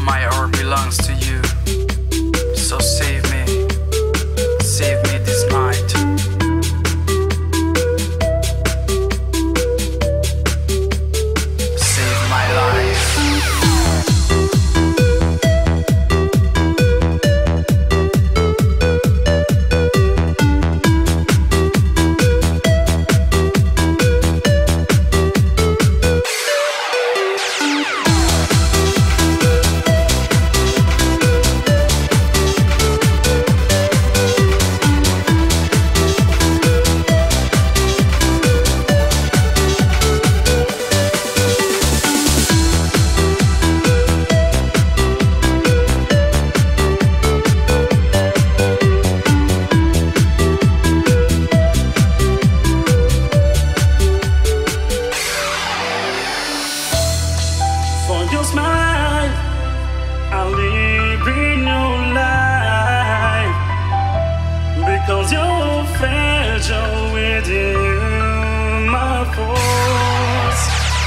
My heart belongs to you, so save me this night. Save my life. Smile, I'll live in your life because you're fragile within my force.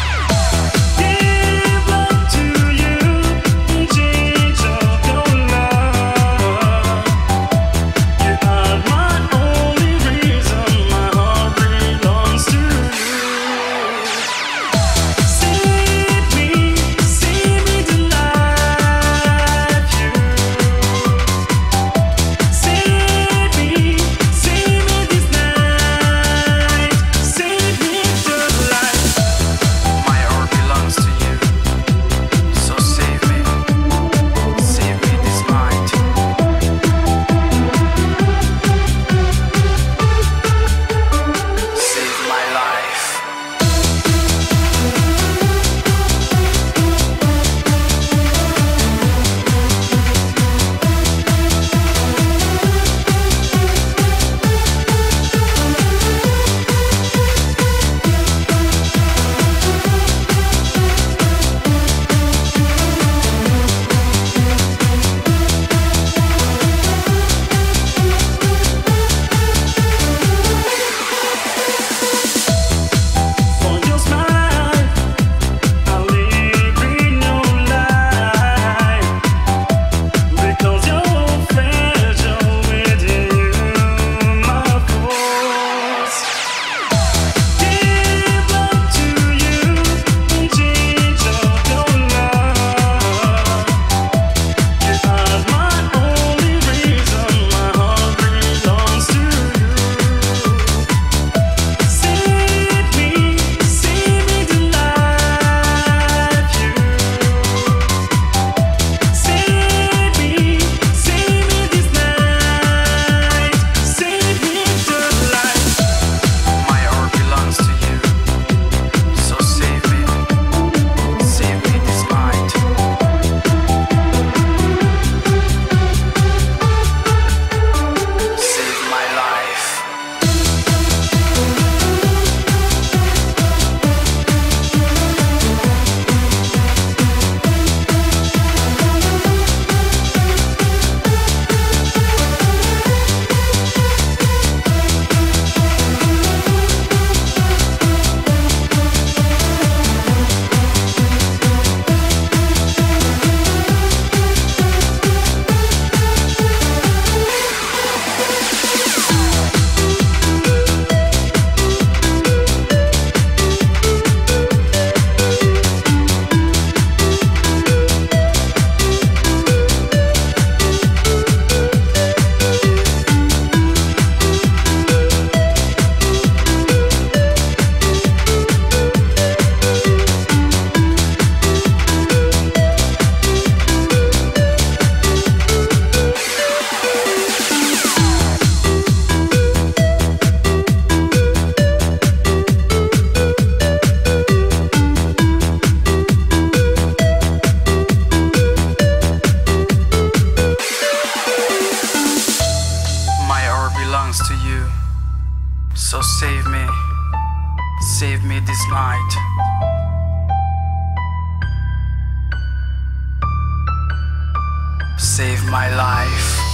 Give up to you, change of your love. You are my only reason, my heart belongs to you. To you, so save me this night. Save my life.